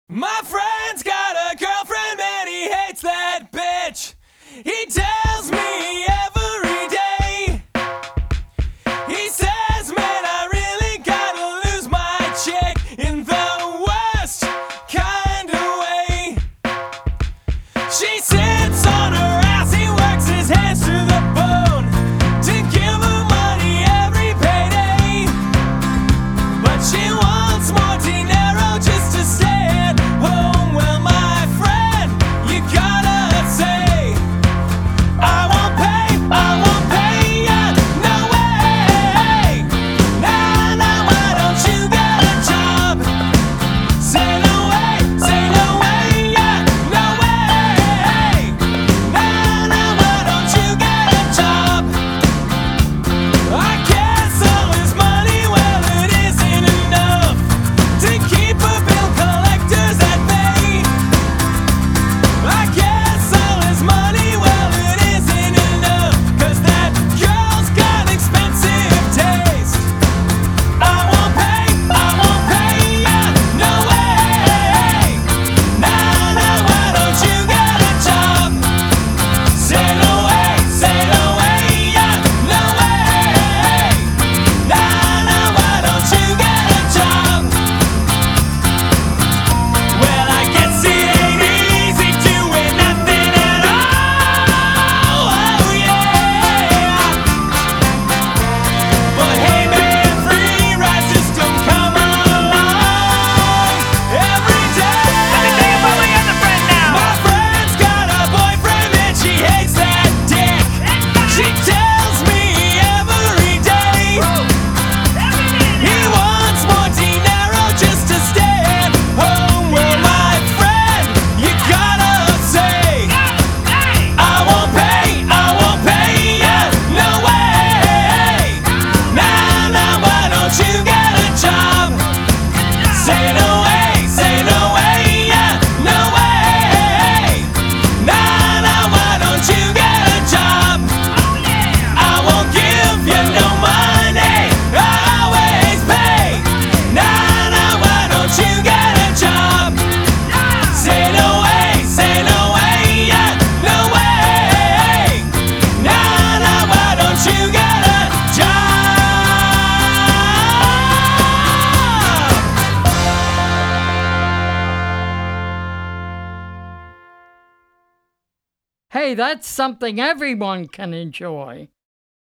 My friend's got a girlfriend and he hates that bitch. He tells me every day. He says, man, I really gotta lose my chick in the worst kind of way. She sits on her ass, he works his hands to the bone to give her money every payday. But she wants more dinero just to stay at home. Well, my friend, you gotta say, I won't pay ya, no way. Nah, nah, why don't you get a job? Say no way, yeah, no way. Nah, nah, why don't you get a job? I guess all his money, well, it isn't enough to keep her bill collectors at bay. I guess all his money, well, it isn't enough, 'cause that girl's got expensive taste. I won't pay ya, no way. Nah, nah, why don't you get a job? Say no way, yeah, no way. Nah, nah, why don't you get a job? Well, I guess it ain't easy doing nothing at all. Oh yeah. But hey man, free ride system, come along every day. Let me tell you about my other friend now. My friend's got a boyfriend and she hates that dick. She tells me every day. He wants more dinero just to stay at home. Well, my friend, you gotta say, I won't pay ya, no way. Nah, nah, why don't you get a job? Say no way, yeah, no way. Nah, nah, why don't you get a job? I won't give you no money, I always pay. Nah, nah, why don't you get a job? Say no way, yeah, no way. Nah, nah, why don't you get a job? Hey, that's something everyone can enjoy.